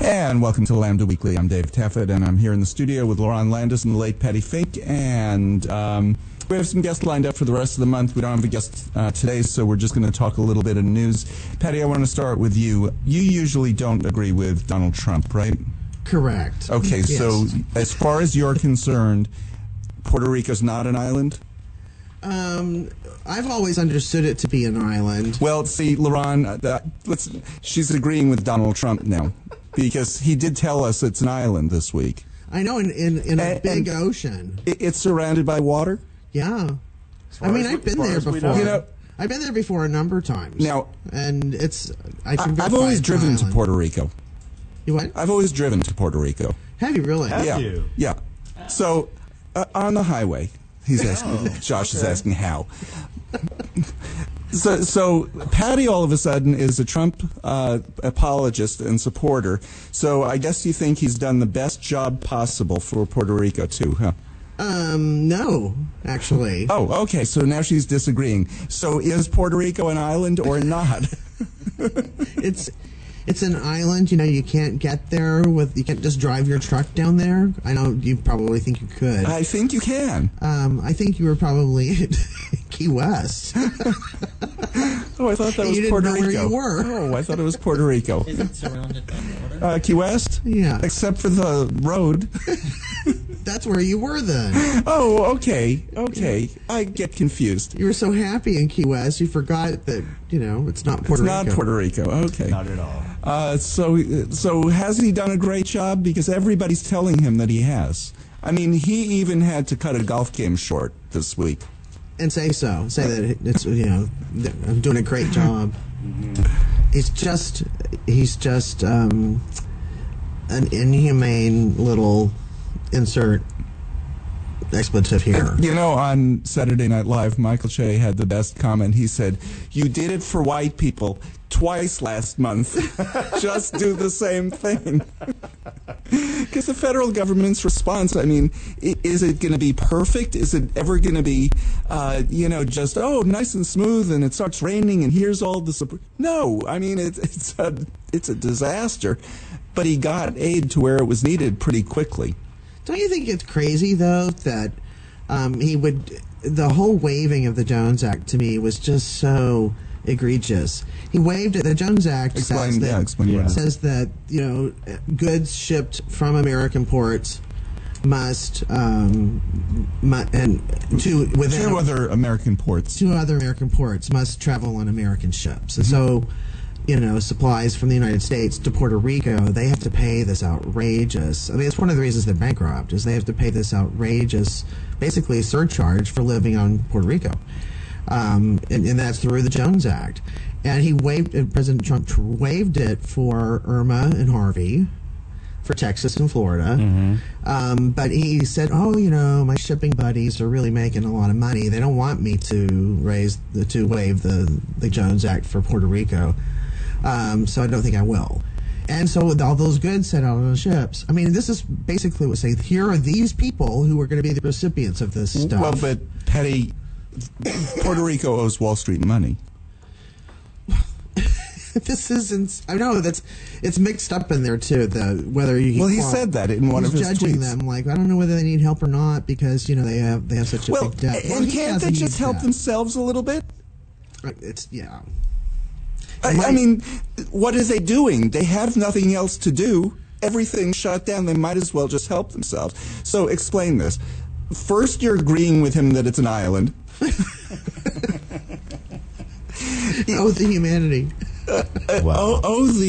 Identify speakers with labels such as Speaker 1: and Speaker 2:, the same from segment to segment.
Speaker 1: And welcome to Lambda Weekly. I'm Dave Taffet, and I'm here in the studio with Laurent Landis and the late Patty Fink. And we have some guests lined up for the rest of the month. We don't have a guest today, so we're just going to talk a little bit of news. Patty, I want to start with you. You usually don't agree with Donald Trump, right?
Speaker 2: Correct.
Speaker 1: Okay,
Speaker 2: yes.
Speaker 1: So as far as you're concerned, Puerto Rico's not an island?
Speaker 2: I've always understood it to be an island.
Speaker 1: Well, see, Laurent, she's agreeing with Donald Trump now, because he did tell us it's an island this week.
Speaker 2: I know, in a big ocean.
Speaker 1: It's surrounded by water?
Speaker 2: Yeah. I mean, I've been there before.
Speaker 1: You know,
Speaker 2: I've been there before a number of times.
Speaker 1: Now,
Speaker 2: and
Speaker 1: I've always driven to Puerto Rico.
Speaker 2: You what?
Speaker 1: I've always driven to Puerto Rico.
Speaker 2: Have you really?
Speaker 3: Have you?
Speaker 1: Yeah. So, on the highway, he's asking, Josh is asking how. So Patty all of a sudden is a Trump apologist and supporter. So I guess you think he's done the best job possible for Puerto Rico too, huh?
Speaker 2: No, actually.
Speaker 1: Oh, okay. So now she's disagreeing. So is Puerto Rico an island or not?
Speaker 2: It's an island. You know, you can't get there you can't just drive your truck down there. I know you probably think you could.
Speaker 1: I think you can.
Speaker 2: I think you were probably at Key West.
Speaker 1: Oh, I thought that was
Speaker 2: you
Speaker 1: Puerto
Speaker 2: didn't know
Speaker 1: Rico.
Speaker 2: Where you were.
Speaker 1: Oh, I thought it was Puerto Rico.
Speaker 4: Is it surrounded by water?
Speaker 1: Key West?
Speaker 2: Yeah.
Speaker 1: Except for the road.
Speaker 2: That's where you were then.
Speaker 1: Oh, okay. Okay. I get confused.
Speaker 2: You were so happy in Key West, you forgot that, it's not Puerto Rico.
Speaker 1: It's not Puerto Rico. Okay.
Speaker 3: Not at all.
Speaker 1: So has he done a great job? Because everybody's telling him that he has. I mean, he even had to cut a golf game short this week.
Speaker 2: And say so. Say that it's, I'm doing a great job. He's just an inhumane little insert expletive here.
Speaker 1: On Saturday Night Live, Michael Che had the best comment. He said, "You did it for white people twice last month. Just do the same thing." Because the federal government's response, I mean, is it going to be perfect? Is it ever going to be, just, nice and smooth and it starts raining and here's all the support? No, I mean, it's a disaster. But he got aid to where it was needed pretty quickly.
Speaker 2: Don't you think it's crazy, though, that the whole waiving of the Jones Act to me was just so egregious. He waived it. The Jones Act says that goods shipped from American ports must
Speaker 1: two other American ports must travel on American ships. And so, supplies from the United States to Puerto Rico, they have to pay this outrageous. I mean, it's one of the reasons they're bankrupt is they have to pay this outrageous, basically, surcharge for living on Puerto Rico. And that's through the Jones Act. And President Trump waived it for Irma and Harvey, for Texas and Florida. Mm-hmm. But he said, my shipping buddies are really making a lot of money. They don't want me to waive the Jones Act for Puerto Rico. So I don't think I will. And so with all those goods sent out on the ships, I mean, this is basically what saying, here are these people who are going to be the recipients of this stuff. Well, but Patty, Puerto Rico owes Wall Street money.
Speaker 2: This isn't. I know it's mixed up in there too.
Speaker 1: He said that in one of his tweets.
Speaker 2: Judging them like I don't know whether they need help or not because they have such a big debt.
Speaker 1: And can't they just help themselves a little bit? I mean, what are they doing? They have nothing else to do. Everything's shut down. They might as well just help themselves. So explain this. First, you're agreeing with him that it's an island.
Speaker 2: The humanity.
Speaker 1: Wow.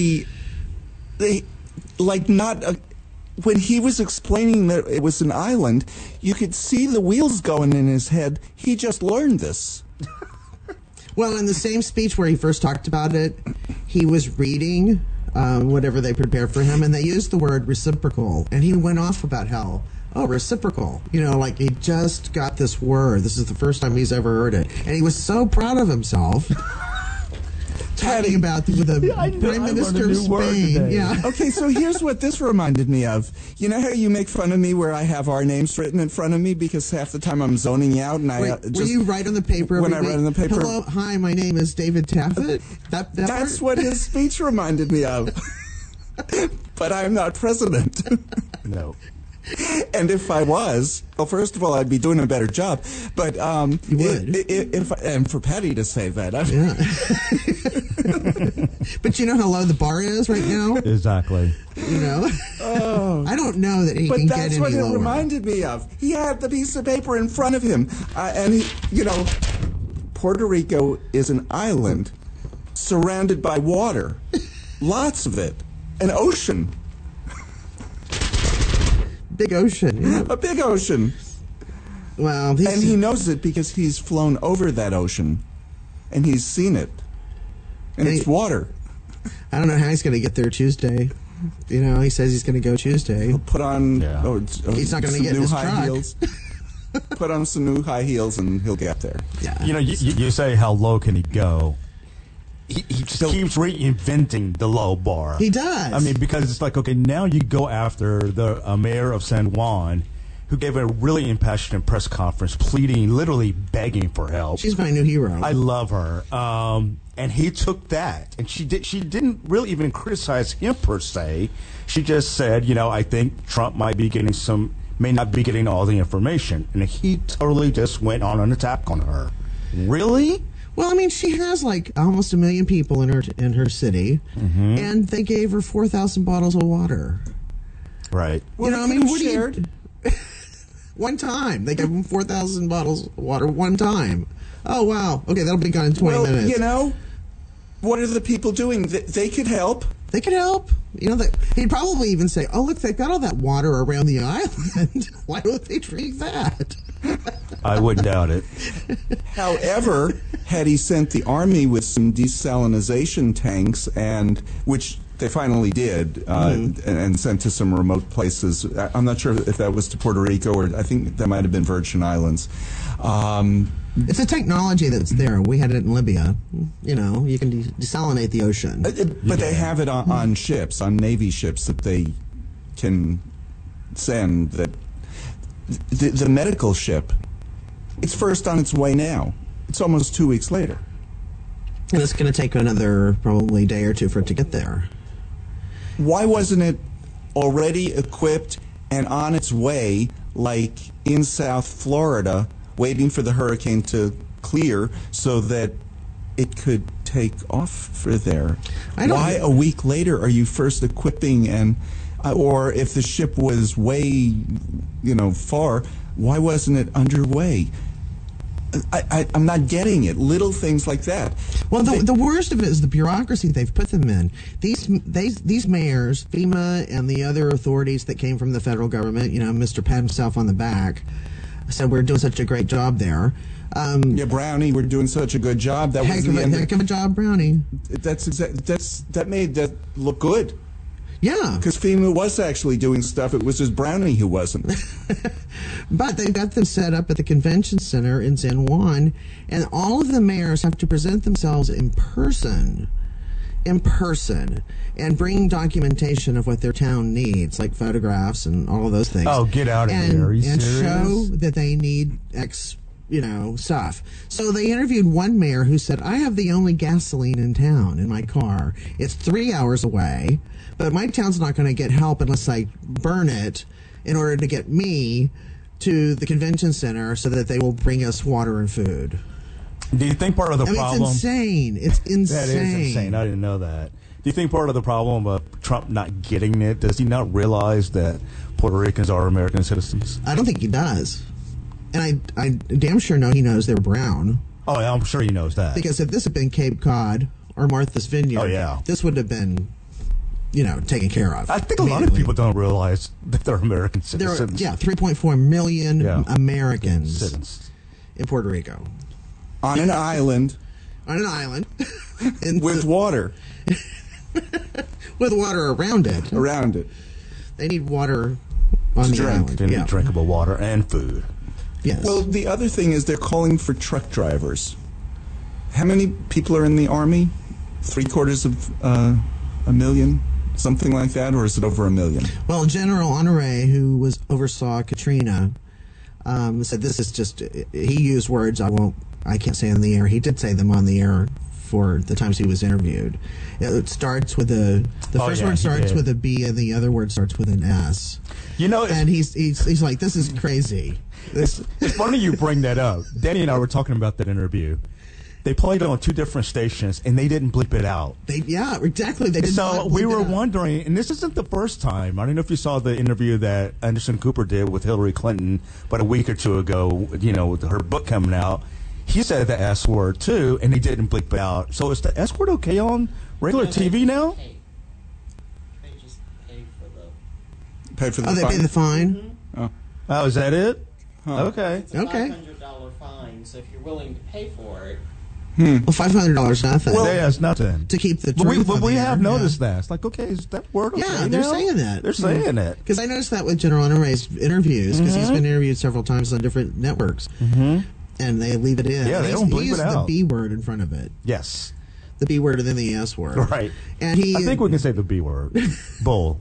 Speaker 1: When he was explaining that it was an island, you could see the wheels going in his head. He just learned this.
Speaker 2: Well, in the same speech where he first talked about it, he was reading whatever they prepared for him, and they used the word reciprocal, and he went off about how, reciprocal. Like he just got this word. This is the first time he's ever heard it. And he was so proud of himself. Talking about with the Prime Minister of Spain. Yeah.
Speaker 1: Okay, so here's what this reminded me of. You know how you make fun of me where I have our names written in front of me because half the time I'm zoning out and
Speaker 2: will you write on the paper
Speaker 1: when I write on the paper?
Speaker 2: Hello, hi, my name is David Taffet.
Speaker 1: That's what his speech reminded me of.
Speaker 3: But I'm not president.
Speaker 5: No.
Speaker 3: And if I was, well, first of all, I'd be doing a better job. But
Speaker 2: You would.
Speaker 3: and for Patty to say that,
Speaker 2: But you know how low the bar is right now?
Speaker 5: Exactly.
Speaker 2: You know? I don't know that he
Speaker 3: But
Speaker 2: can get
Speaker 3: that's
Speaker 2: any
Speaker 3: what it
Speaker 2: lower.
Speaker 3: reminded me of. He had the piece of paper in front of him, and Puerto Rico is an island surrounded by water, lots of it, an ocean.
Speaker 2: Big ocean. Yeah.
Speaker 3: A big ocean.
Speaker 2: Well,
Speaker 3: And he knows it because he's flown over that ocean and he's seen it. And it's water.
Speaker 2: I don't know how he's going to get there Tuesday. You know, he says he's going to go Tuesday.
Speaker 3: He'll put on
Speaker 2: He's not going to
Speaker 3: some
Speaker 2: get in
Speaker 3: new
Speaker 2: his
Speaker 3: high
Speaker 2: truck.
Speaker 3: heels. Put on some new high heels and he'll get there.
Speaker 2: Yeah.
Speaker 5: You know, you say how low can he go? He just keeps reinventing the low bar.
Speaker 2: He does.
Speaker 5: I mean, because it's like, okay, now you go after the mayor of San Juan, who gave a really impassioned press conference, pleading, literally begging for help.
Speaker 2: She's my new hero.
Speaker 5: I love her. And he took that, and she didn't really even criticize him per se. She just said, I think Trump may not be getting all the information, and he totally just went on an attack on her. Really?
Speaker 2: Well, I mean, she has like almost 1 million people in her city, and they gave her 4,000 bottles of water.
Speaker 5: Right.
Speaker 3: Well,
Speaker 2: I mean, what shared? One time they gave them 4,000 bottles of water one time. Oh wow! Okay, that'll be gone in 20 minutes.
Speaker 3: What are the people doing? They could help.
Speaker 2: They could help. He'd probably even say, "Oh, look, they've got all that water around the island. Why don't they drink that?"
Speaker 5: I wouldn't doubt it.
Speaker 3: However, had he sent the army with some desalinization tanks, which they finally did, and sent to some remote places. I'm not sure if that was to Puerto Rico, or I think that might have been Virgin Islands.
Speaker 2: It's a technology that's there. We had it in Libya. You can desalinate the ocean.
Speaker 3: But they have it on ships, on Navy ships that they can send. That the medical ship, it's first on its way now. It's almost 2 weeks later.
Speaker 2: And it's going to take another probably day or two for it to get there.
Speaker 3: Why wasn't it already equipped and on its way, like in South Florida, waiting for the hurricane to clear so that it could take off for there? Why a week later are you first equipping or if the ship was way, far, why wasn't it underway? I'm not getting it. Little things like that.
Speaker 2: Well, the worst of it is the bureaucracy they've put them in. These mayors, FEMA, and the other authorities that came from the federal government, Mr. Pat himself on the back, said we're doing such a great job there.
Speaker 3: Brownie, we're doing such a good job. That
Speaker 2: heck of a job, Brownie.
Speaker 3: That made that look good.
Speaker 2: Yeah.
Speaker 3: Because FEMA was actually doing stuff. It was just Brownie who wasn't.
Speaker 2: But they've got them set up at the convention center in San Juan, and all of the mayors have to present themselves in person, and bring documentation of what their town needs, like photographs and all of those things.
Speaker 5: Oh, get out of here. Are you
Speaker 2: and
Speaker 5: serious?
Speaker 2: show that they need X, stuff. So they interviewed one mayor who said, I have the only gasoline in town in my car. It's 3 hours away, but my town's not going to get help unless I burn it in order to get me to the convention center so that they will bring us water and food.
Speaker 5: Do you think part of the problem...
Speaker 2: It's insane. It's insane.
Speaker 5: That is insane. I didn't know that. Do you think part of the problem of Trump not getting it, does he not realize that Puerto Ricans are American citizens?
Speaker 2: I don't think he does. And I damn sure know he knows they're brown.
Speaker 5: Oh, yeah, I'm sure he knows that.
Speaker 2: Because if this had been Cape Cod or Martha's Vineyard, this would have been, taken care of.
Speaker 5: I think a lot of people don't realize that they're American citizens.
Speaker 2: 3.4 million Americans in Puerto Rico.
Speaker 3: On an island.
Speaker 2: With
Speaker 3: water.
Speaker 2: With water around it.
Speaker 3: Around it.
Speaker 2: They need water on the island.
Speaker 5: They need drinkable water and food.
Speaker 2: Yes.
Speaker 3: Well, the other thing is they're calling for truck drivers. How many people are in the Army? 750,000? a million? Something like that? Or is it over 1 million?
Speaker 2: Well, General Honore, who oversaw Katrina, said this is just... He used words I can't say on the air. He did say them on the air for the times he was interviewed. It starts with the first word starts with a B, and the other word starts with an S.
Speaker 5: You know,
Speaker 2: and he's like, this is crazy.
Speaker 5: It's funny you bring that up. Danny and I were talking about that interview. They played it on 2 different stations, and they didn't bleep it out.
Speaker 2: Yeah, exactly. They did
Speaker 5: so we were wondering, and this isn't the first time. I don't know if you saw the interview that Anderson Cooper did with Hillary Clinton about a week or 2 ago, you know, with her book coming out. He said the S word, too, and he didn't bleep it out. So is the S word okay on regular TV now?
Speaker 4: They just pay for the...
Speaker 3: Pay for the
Speaker 2: fine? They pay the fine?
Speaker 4: Mm-hmm.
Speaker 5: Oh, is that it?
Speaker 3: Huh.
Speaker 5: Okay.
Speaker 4: It's a $500 fine, so if you're willing to pay for it...
Speaker 2: Well, $500 nothing.
Speaker 5: Well, yeah, it's nothing
Speaker 2: to keep the
Speaker 5: truth. But we have
Speaker 2: there,
Speaker 5: noticed that. It's like, okay, is that word okay?
Speaker 2: Yeah, they're saying that.
Speaker 5: They're saying it.
Speaker 2: Because I noticed that with General Honore's interviews, because he's been interviewed several times on different networks, and they leave it in.
Speaker 5: Yeah, they don't bleep it out.
Speaker 2: The B word in front of it.
Speaker 5: Yes.
Speaker 2: The B word and then the S word.
Speaker 5: Right.
Speaker 2: And
Speaker 5: I think we can say the B word. Bull.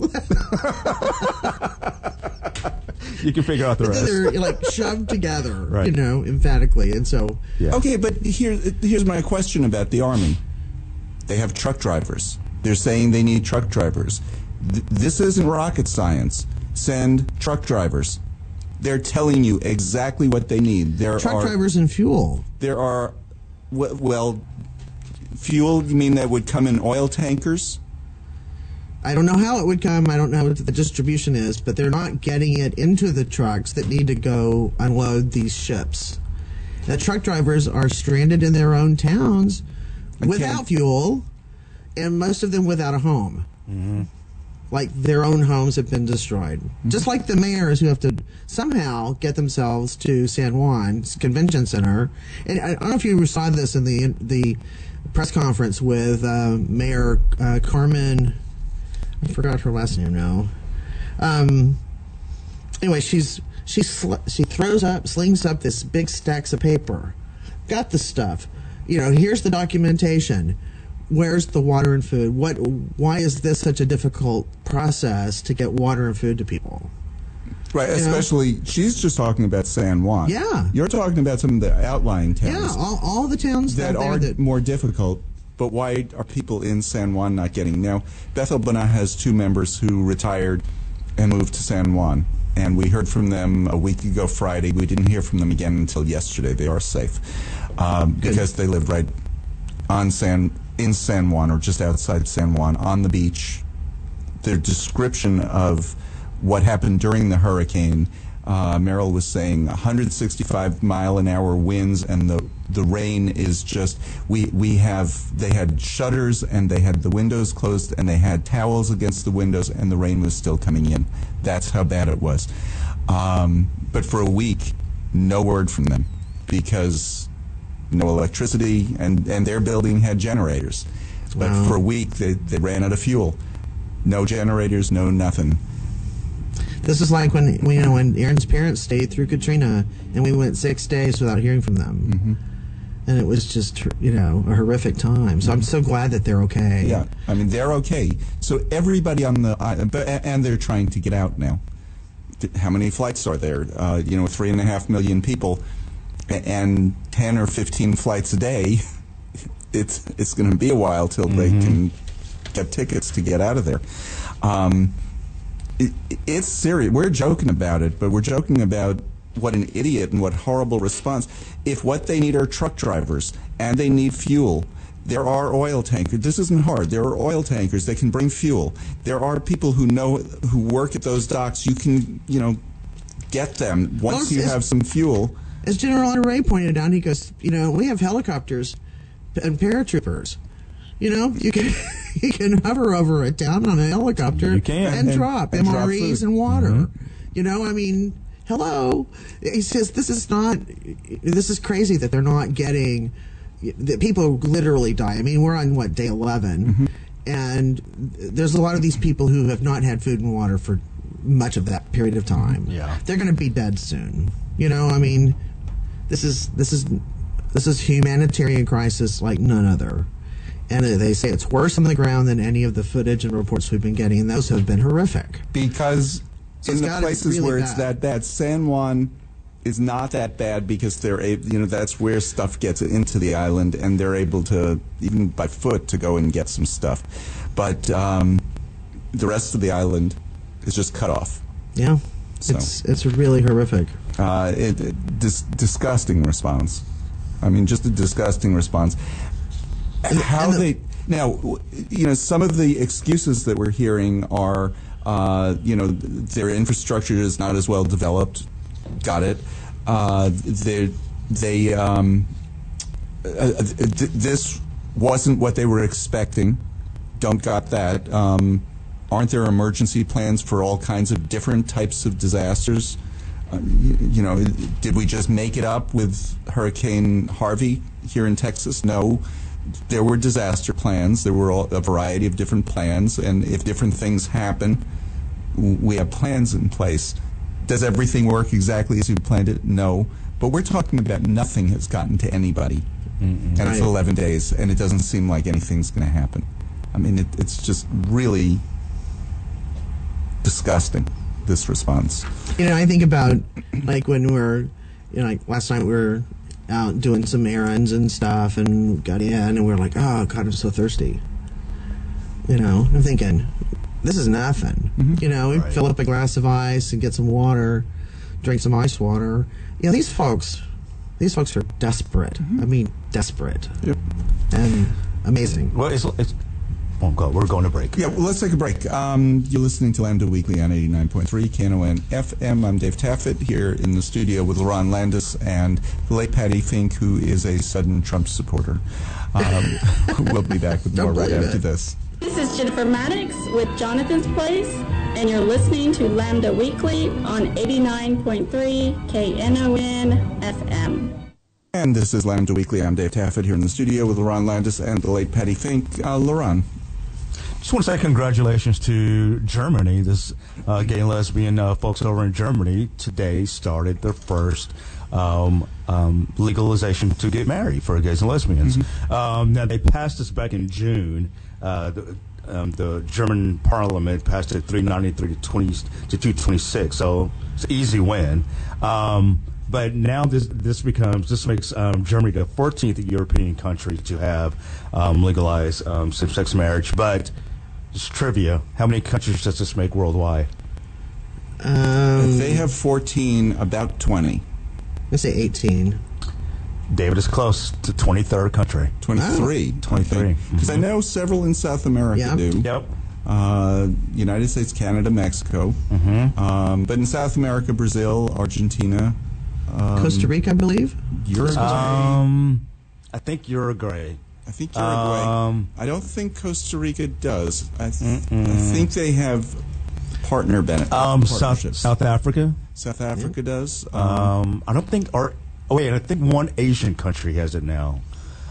Speaker 5: You can figure out the rest.
Speaker 2: They're like shoved together,
Speaker 5: right.
Speaker 2: You know, emphatically. And so...
Speaker 3: Yeah. Okay, but here's my question about the Army. They have truck drivers. They're saying they need truck drivers. This isn't rocket science. Send truck drivers. They're telling you exactly what they need.
Speaker 2: Truck drivers and fuel.
Speaker 3: There are... Well, fuel, you mean that would come in oil tankers?
Speaker 2: I don't know how it would come. I don't know what the distribution is, but they're not getting it into the trucks that need to go unload these ships. The truck drivers are stranded in their own towns without fuel, and most of them without a home. Mm-hmm. Like their own homes have been destroyed. Mm-hmm. Just like the mayors who have to somehow get themselves to San Juan's convention center. And I don't know if you saw this in the press conference with Mayor Carmen... I forgot her last name now. Anyway, she slings up this big stacks of paper. Got the stuff. You know, here's the documentation. Where's the water and food? Why is this such a difficult process to get water and food to people?
Speaker 3: Right, especially, she's just talking about San Juan.
Speaker 2: Yeah.
Speaker 3: You're talking about some of the outlying towns.
Speaker 2: Yeah, all the towns
Speaker 3: that are more difficult. But why are people in San Juan not getting? Now, Bethel B'nai has 2 members who retired and moved to San Juan. And we heard from them a week ago Friday. We didn't hear from them again until yesterday. They are safe because they live right in San Juan or just outside San Juan on the beach. Their description of what happened during the hurricane, Merrill was saying 165-mile-an-hour winds, and the rain is just they had shutters and they had the windows closed and they had towels against the windows and the rain was still coming in. That's how bad it was. But for a week, no word from them because no electricity, and their building had generators. But for a week, they ran out of fuel. No generators, no nothing.
Speaker 2: This is like when Aaron's parents stayed through Katrina, and we went 6 days without hearing from them. Mm-hmm. And it was just, a horrific time. So I'm so glad that they're okay.
Speaker 3: Yeah, I mean, they're okay. So everybody on the island, and they're trying to get out now. How many flights are there? 3.5 million people, and 10 or 15 flights a day. It's going to be a while till they can get tickets to get out of there. It's serious. We're joking about it, but we're joking about what an idiot and what horrible response. If what they need are truck drivers and they need fuel, there are oil tankers. This isn't hard. There are oil tankers that can bring fuel. There are people who work at those docks. You can, get them once you have some fuel.
Speaker 2: As General Honore pointed out, he goes, we have helicopters and paratroopers. You can hover over a town on a helicopter and drop MREs and water. Mm-hmm. Hello. He says this is crazy that they're not getting, that people literally die. We're on day 11, and there's a lot of these people who have not had food and water for much of that period of time.
Speaker 5: Yeah.
Speaker 2: They're going to be dead soon. This is humanitarian crisis like none other. And they say it's worse on the ground than any of the footage and reports we've been getting, and those have been horrific.
Speaker 3: Because in the places where it's that bad, San Juan is not that bad because that's where stuff gets into the island, and they're able to, even by foot, to go and get some stuff. But the rest of the island is just cut off.
Speaker 2: Yeah,
Speaker 3: So.
Speaker 2: it's really horrific.
Speaker 3: Disgusting response. I mean, just a disgusting response. Some of the excuses that we're hearing are, their infrastructure is not as well developed. Got it. This wasn't what they were expecting. Don't got that. Aren't there emergency plans for all kinds of different types of disasters? Did we just make it up with Hurricane Harvey here in Texas? No. There were disaster plans. There were a variety of different plans, and if different things happen, we have plans in place. Does everything work exactly as you planned it? No. But we're talking about nothing has gotten to anybody, and it's 11 days, and it doesn't seem like anything's going to happen. I mean, it's just really disgusting, this response.
Speaker 2: I think about, like, when like last night we were out doing some errands and stuff and got in and we were like, oh, God, I'm so thirsty. I'm thinking, this is nothing. Mm-hmm. We fill up a glass of ice and get some water, drink some ice water. These folks are desperate. Mm-hmm. I mean, desperate. Yep. And amazing.
Speaker 5: Well, we're going to break.
Speaker 3: Yeah, well, let's take a break. You're listening to Lambda Weekly on 89.3 KNON FM. I'm Dave Taffet here in the studio with LaRon Landis and the late Patty Fink, who is a sudden Trump supporter. We'll be back with more right after this.
Speaker 6: This is Jennifer Maddox with Jonathan's Place, and you're listening to Lambda Weekly on 89.3 KNON FM.
Speaker 3: And this is Lambda Weekly. I'm Dave Taffet here in the studio with LaRon Landis and the late Patty Fink. LaRon.
Speaker 5: Just want to say congratulations to Germany. This gay and lesbian folks over in Germany today started their first legalization to get married for gays and lesbians. Mm-hmm. Now, they passed this back in June. The German parliament passed it 393 to 226, so it's an easy win. But now this makes Germany the 14th European country to have legalized same-sex marriage. But just trivia: how many countries does this make worldwide?
Speaker 3: If they have 14, about 20.
Speaker 2: Let's say 18.
Speaker 5: David is close to 23rd country.
Speaker 3: 23. 23. Because I know several in South America do.
Speaker 5: Yep.
Speaker 3: United States, Canada, Mexico. Mm-hmm. But in South America, Brazil, Argentina.
Speaker 2: Costa Rica, I believe.
Speaker 3: Uruguay.
Speaker 5: I think Uruguay.
Speaker 3: I don't think Costa Rica does. I think they have partnerships.
Speaker 5: South Africa.
Speaker 3: South Africa does.
Speaker 5: I don't think. I think one Asian country has it now.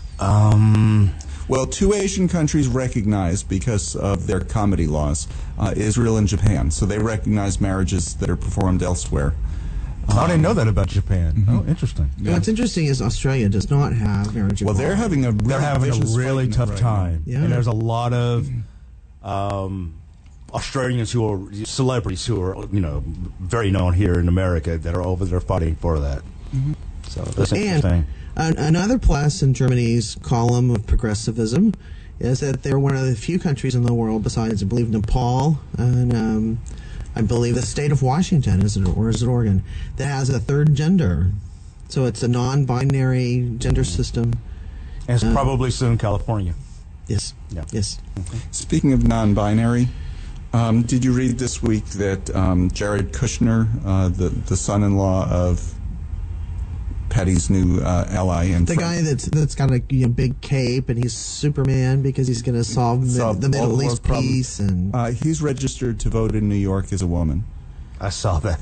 Speaker 3: Well, two Asian countries recognize because of their comedy laws, Israel and Japan. So they recognize marriages that are performed elsewhere.
Speaker 5: I didn't know that about Japan. Mm-hmm. Oh, interesting.
Speaker 2: Yeah. What's interesting is Australia does not have marriage.
Speaker 3: Well, they're having a
Speaker 5: really tough time.
Speaker 2: Yeah.
Speaker 5: And there's a lot of Australians who are celebrities who are very known here in America that are over there fighting for that. Mm-hmm. So that's interesting.
Speaker 2: And another plus in Germany's column of progressivism is that they're one of the few countries in the world, besides, I believe, Nepal and I believe the state of Washington, or is it Oregon, that has a third gender. So it's a non-binary gender system.
Speaker 5: And it's probably soon California.
Speaker 2: Yes.
Speaker 5: Yeah.
Speaker 2: Yes.
Speaker 3: Okay. Speaking of non-binary, did you read this week that Jared Kushner, the son-in-law of Patty's new ally and
Speaker 2: the guy that's got a big cape and he's Superman because he's going to solve the Middle East peace, and
Speaker 3: he's registered to vote in New York as a woman.
Speaker 5: I saw that.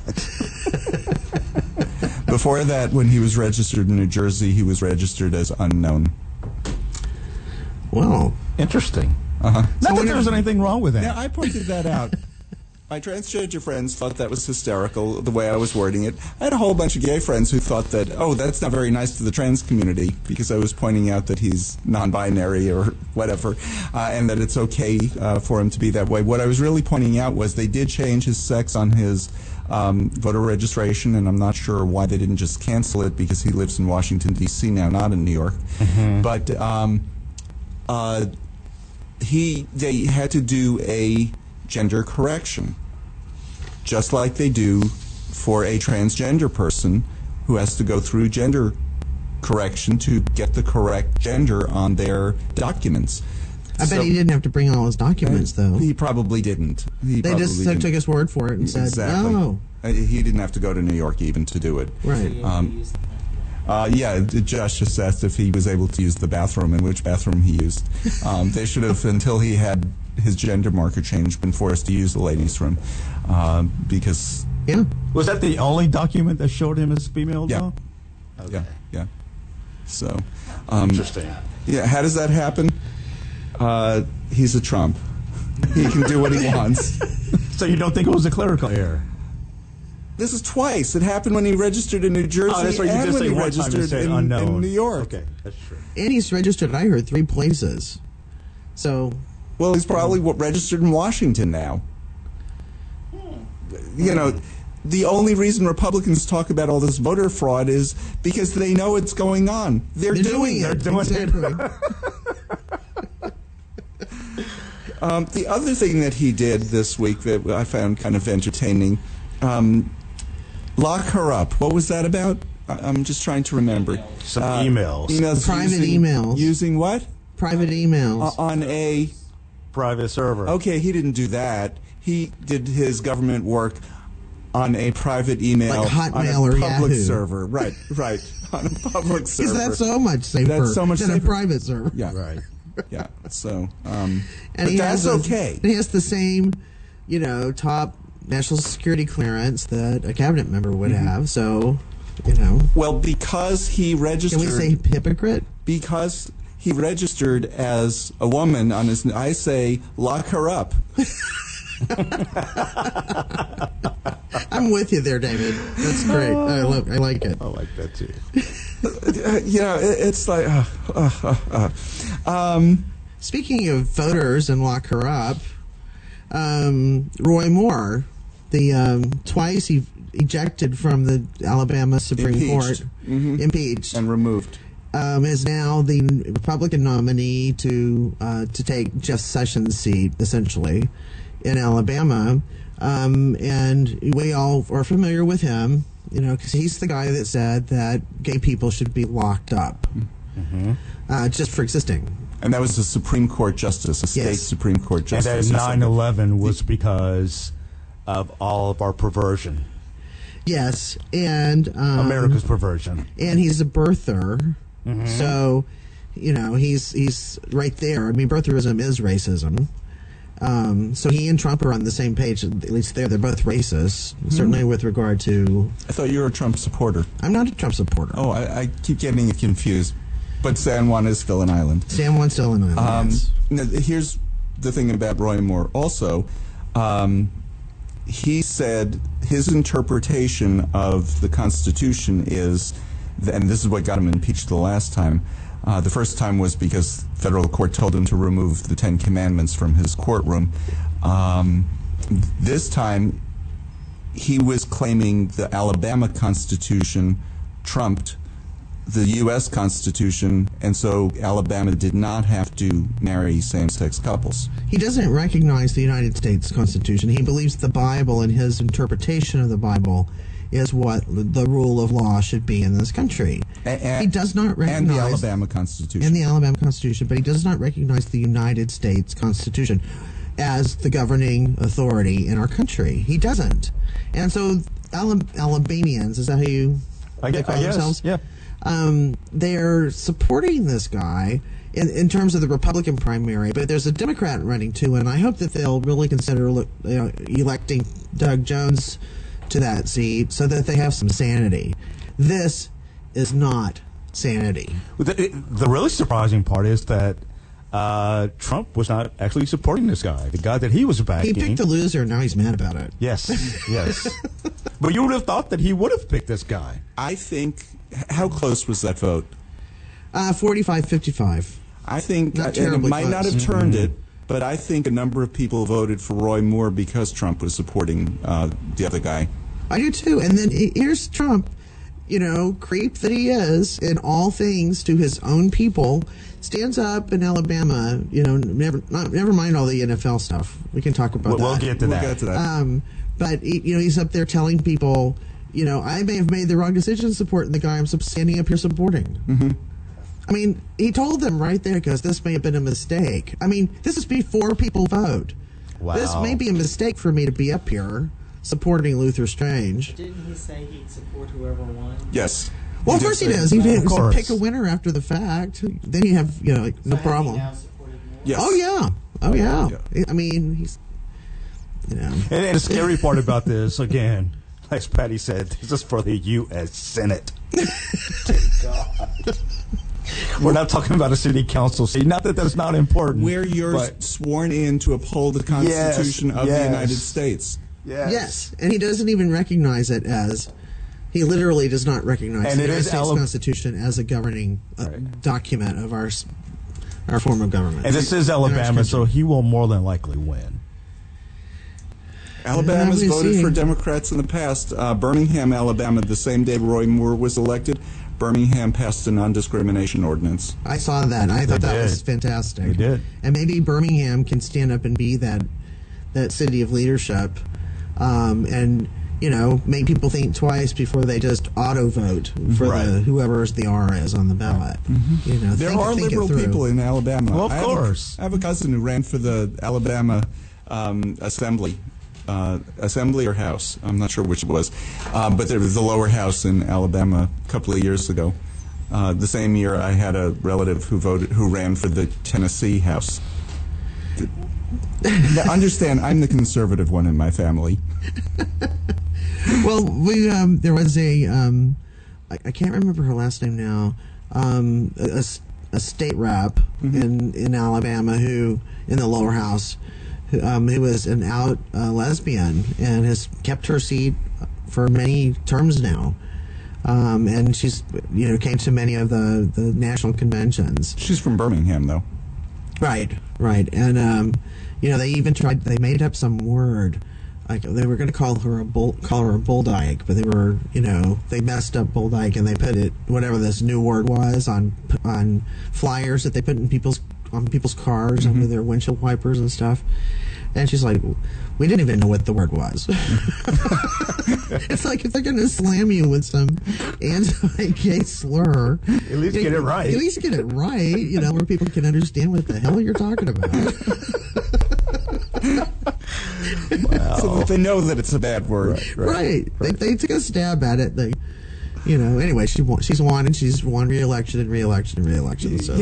Speaker 3: Before that, when he was registered in New Jersey, he was registered as unknown.
Speaker 2: Well,
Speaker 5: interesting.
Speaker 3: Not
Speaker 5: that there was anything wrong with that.
Speaker 3: Yeah, I pointed that out. My transgender friends thought that was hysterical, the way I was wording it. I had a whole bunch of gay friends who thought that, that's not very nice to the trans community, because I was pointing out that he's non-binary or whatever, and that it's okay for him to be that way. What I was really pointing out was they did change his sex on his voter registration, and I'm not sure why they didn't just cancel it because he lives in Washington, D.C. now, not in New York. But they had to do a gender correction, just like they do for a transgender person who has to go through gender correction to get the correct gender on their documents.
Speaker 2: I bet he didn't have to bring all his documents, though.
Speaker 3: He probably didn't.
Speaker 2: They just took his word for it and said,
Speaker 3: exactly.
Speaker 2: "Oh."
Speaker 3: He didn't have to go to New York even to do it.
Speaker 2: Right.
Speaker 3: Yeah, Josh just asked if he was able to use the bathroom and which bathroom he used. They should have, until he had his gender marker changed, been forced to use the ladies' room because...
Speaker 2: Yeah.
Speaker 5: Was that the only document that showed him as female,
Speaker 3: Yeah.
Speaker 5: though? Okay.
Speaker 3: Yeah. So...
Speaker 5: Interesting.
Speaker 3: Yeah, how does that happen? He's a Trump. He can do what he wants.
Speaker 5: So you don't think it was a clerical error?
Speaker 3: This is twice. It happened when he registered in New Jersey
Speaker 5: That's right. You
Speaker 3: and
Speaker 5: just
Speaker 3: when
Speaker 5: say
Speaker 3: he
Speaker 5: one time and
Speaker 3: registered
Speaker 5: say
Speaker 3: in
Speaker 5: unknown.
Speaker 3: New York.
Speaker 5: Okay, that's true.
Speaker 2: And he's registered, I heard, 3 places. So...
Speaker 3: Well, he's probably registered in Washington now. You know, the only reason Republicans talk about all this voter fraud is because they know it's going on. They're doing it.
Speaker 5: They're doing it.
Speaker 2: Exactly.
Speaker 3: The other thing that he did this week that I found kind of entertaining, lock her up. What was that about? I'm just trying to remember.
Speaker 5: Some emails.
Speaker 2: Private emails.
Speaker 3: Using what?
Speaker 2: Private emails.
Speaker 3: On a...
Speaker 5: Private server.
Speaker 3: Okay, he didn't do that. He did his government work on a private email
Speaker 2: Like Hotmail
Speaker 3: on a
Speaker 2: or
Speaker 3: public
Speaker 2: Yahoo.
Speaker 3: server. Right. On a public server.
Speaker 2: Is that so much safer
Speaker 3: That's so much
Speaker 2: than a
Speaker 3: safer.
Speaker 2: private server?
Speaker 3: Yeah.
Speaker 5: Right.
Speaker 3: Yeah. So,
Speaker 2: And
Speaker 3: but
Speaker 2: he
Speaker 3: that's
Speaker 2: has
Speaker 3: okay.
Speaker 2: He has the same, top national security clearance that a cabinet member would have. So,
Speaker 3: Well, because he registered...
Speaker 2: Can we say hypocrite?
Speaker 3: Because he registered as a woman on his... I say, lock her up.
Speaker 2: I'm with you there, David. That's great. I like it.
Speaker 5: I like that, too.
Speaker 3: It's like...
Speaker 2: Speaking of voters and lock her up, Roy Moore, the twice ejected from the Alabama Supreme Court, impeached,
Speaker 3: and removed,
Speaker 2: is now the Republican nominee to take Jeff Sessions' seat, essentially, in Alabama. And we all are familiar with him, because he's the guy that said that gay people should be locked up just for existing.
Speaker 3: And that was a Supreme Court justice, a state Supreme Court justice.
Speaker 5: And that 9/11 was because of all of our perversion.
Speaker 2: Yes, and
Speaker 5: America's perversion.
Speaker 2: And he's a birther, so he's right there. I mean, birtherism is racism. So he and Trump are on the same page. At least they're both racist. Certainly with regard to.
Speaker 3: I thought you were a Trump supporter.
Speaker 2: I'm not a Trump supporter.
Speaker 3: Oh, I keep getting it confused. But San Juan is still an island.
Speaker 2: San Juan's still an island. Yes.
Speaker 3: Now, here's the thing about Roy Moore. Also, he said his interpretation of the Constitution is, and this is what got him impeached the last time. The first time was because federal court told him to remove the 10 Commandments from his courtroom. This time, he was claiming the Alabama Constitution trumped the U.S. Constitution, and so Alabama did not have to marry same-sex couples.
Speaker 2: He doesn't recognize the United States Constitution. He believes the Bible and his interpretation of the Bible is what the rule of law should be in this country. He does not recognize...
Speaker 3: And the Alabama Constitution.
Speaker 2: And the Alabama Constitution, but he does not recognize the United States Constitution as the governing authority in our country. He doesn't. And so Alabamians, is that how you call themselves?
Speaker 5: Yeah.
Speaker 2: They're supporting this guy in terms of the Republican primary, but there's a Democrat running too, and I hope that they'll really consider electing Doug Jones to that seat so that they have some sanity. This is not sanity.
Speaker 5: The really surprising part is that Trump was not actually supporting this guy, the guy that he was backing.
Speaker 2: He picked a loser, and now he's mad about it.
Speaker 5: Yes. But you would have thought that he would have picked this guy.
Speaker 3: I think... How close was that vote?
Speaker 2: 45-55.
Speaker 3: I think,
Speaker 2: Not
Speaker 3: and it
Speaker 2: terribly
Speaker 3: might not
Speaker 2: close.
Speaker 3: have turned it, but I think a number of people voted for Roy Moore because Trump was supporting the other guy.
Speaker 2: I do too. And then here's Trump, creep that he is in all things to his own people, stands up in Alabama. Never mind all the NFL stuff. We can talk about that.
Speaker 5: We'll get to that.
Speaker 2: But he's up there telling people, I may have made the wrong decision supporting the guy I'm standing up here supporting.
Speaker 3: Mm-hmm.
Speaker 2: I mean, he told them right there, because this may have been a mistake. I mean, this is before people vote.
Speaker 5: Wow.
Speaker 2: This may be a mistake for me to be up here supporting Luther Strange.
Speaker 4: Didn't he say he'd support whoever won?
Speaker 3: Yes.
Speaker 2: Well, of course he does. He didn't pick a winner after the fact. Then you have, no problem.
Speaker 3: Yes.
Speaker 2: Oh, yeah. Oh, yeah. I mean, he's,
Speaker 5: And the scary part about this, again, as Patty said, this is for the U.S. Senate. God. We're not talking about a city council seat. Not that that's not important.
Speaker 3: Where you're sworn in to uphold the Constitution of the United States.
Speaker 2: Yes. And he doesn't even recognize it as... He literally does not recognize the United States Constitution as a governing document of our form of government.
Speaker 5: And this is Alabama, so he will more than likely win.
Speaker 3: Alabama's voted for Democrats in the past. Birmingham, Alabama, the same day Roy Moore was elected, Birmingham passed a non-discrimination ordinance.
Speaker 2: I saw that. I thought that was fantastic.
Speaker 5: They did.
Speaker 2: And maybe Birmingham can stand up and be that city of leadership, and make people think twice before they just auto vote for whoever the R is on the ballot.
Speaker 3: Mm-hmm. There are liberal people in Alabama.
Speaker 5: Well, of course.
Speaker 3: I have a cousin who ran for the Alabama Assembly or House. I'm not sure which it was, but there was the lower house in Alabama a couple of years ago. The same year, I had a relative who ran for the Tennessee House. Now, understand, I'm the conservative one in my family.
Speaker 2: Well, there was I can't remember her last name now. A state rep in Alabama who in the lower house. Who was an out lesbian and has kept her seat for many terms now. And she's, came to many of the national conventions.
Speaker 3: She's from Birmingham, though.
Speaker 2: Right. And, they even they made up some word. Like they were going to call her a bull dyke, but they were, they messed up bull dyke and they put it, whatever this new word was, on flyers that they put in people's cars under their windshield wipers and stuff. And she's like, we didn't even know what the word was. It's like if they're going to slam you with some anti-gay slur,
Speaker 5: at least get it right.
Speaker 2: At least get it right, where people can understand what the hell you're talking about.
Speaker 3: Wow. So that they know that it's a bad word.
Speaker 2: Right. They took a stab at it. Anyway, she's won, and she's won re-election and re-election and re-election. So.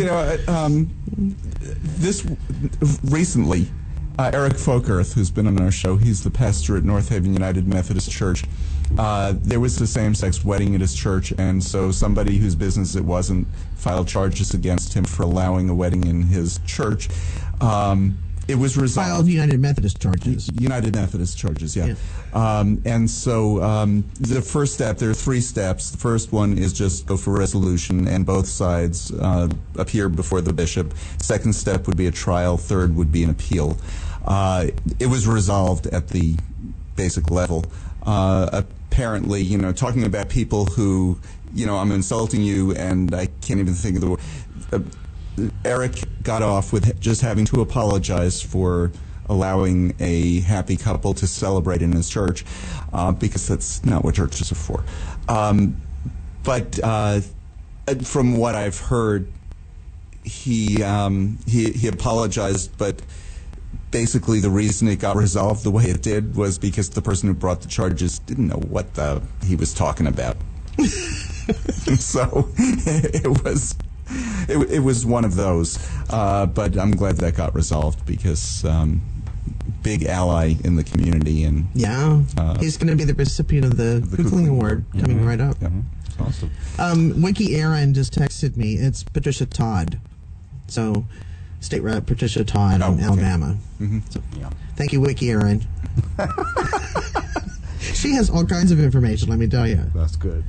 Speaker 3: This recently, Eric Folkerth, who's been on our show, he's the pastor at North Haven United Methodist Church. There was a same-sex wedding at his church, and so somebody whose business it wasn't filed charges against him for allowing a wedding in his church. It was resolved.
Speaker 2: Filed United Methodist charges.
Speaker 3: United Methodist charges, yeah. And so the first step, there are 3 steps. The first one is just go for resolution, and both sides appear before the bishop. Second step would be a trial. Third would be an appeal. It was resolved at the basic level. Apparently, talking about people who, I'm insulting you, and I can't even think of the word. Eric got off with just having to apologize for allowing a happy couple to celebrate in his church, because that's not what churches are for. But from what I've heard, he apologized, but basically the reason it got resolved the way it did was because the person who brought the charges didn't know what he was talking about. So it was one of those, but I'm glad that got resolved because big ally in the community, and
Speaker 2: he's going to be the recipient of the Kukling Award coming right up. Awesome. Wiki Aaron just texted me. It's Patricia Todd, so State Rep Patricia Todd in Alabama. So, thank you, Wiki Aaron. She has all kinds of information. Let me tell you.
Speaker 5: That's good.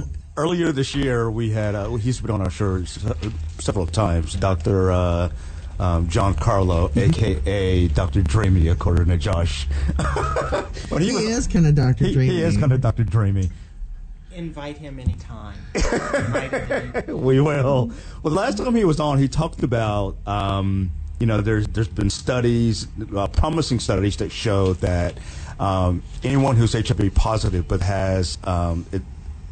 Speaker 5: Earlier this year, we had he's been on our show several times. Dr. Giancarlo, a.k.a. Dr. Dreamy, according to Josh.
Speaker 2: But he is kind of Dr. Dreamy.
Speaker 5: He is kind of Dr. Dreamy.
Speaker 4: Invite him anytime.
Speaker 5: We will. Well, the last time he was on, he talked about, there's been studies, promising studies that show that anyone who's HIV positive but has the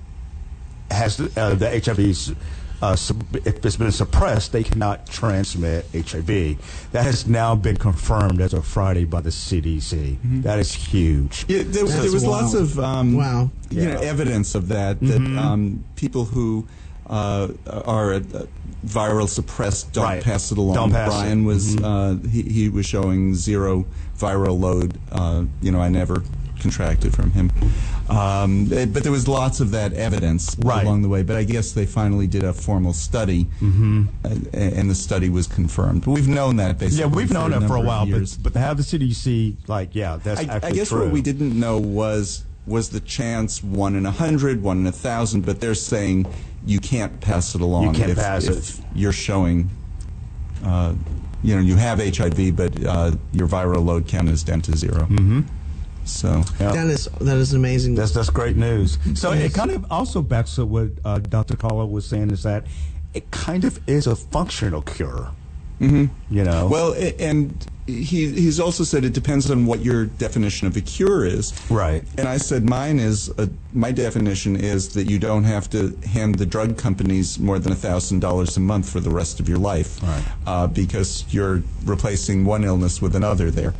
Speaker 5: HIV, if it's been suppressed, they cannot transmit HIV. That has now been confirmed as of Friday by the CDC. Mm-hmm. That is huge.
Speaker 3: Yeah, there was lots of evidence of that. That people who are viral suppressed don't pass it along.
Speaker 5: Don't pass
Speaker 3: Brian
Speaker 5: it.
Speaker 3: was he was showing zero viral load. I never contracted from him. But there was lots of that evidence along the way. But I guess they finally did a formal study, and the study was confirmed. But we've known that basically.
Speaker 5: Yeah, we've known that for a while. But to have the CDC, that's actually
Speaker 3: I guess
Speaker 5: true.
Speaker 3: what we didn't know was the chance 1 in 100, 1 in 1,000. But they're saying you can't pass it along.
Speaker 5: You can't pass it
Speaker 3: if you're showing. You have HIV, but your viral load count is down to 0.
Speaker 5: Mm-hmm.
Speaker 3: So
Speaker 2: that is amazing.
Speaker 5: That's great news. So it kind of also backs up what Dr. Carlo was saying, is that it kind of is a functional cure.
Speaker 3: Mm-hmm. Well, and he's also said it depends on what your definition of a cure is.
Speaker 5: Right.
Speaker 3: And I said my definition is that you don't have to hand the drug companies more than $1,000 a month for the rest of your life, because you're replacing one illness with another there.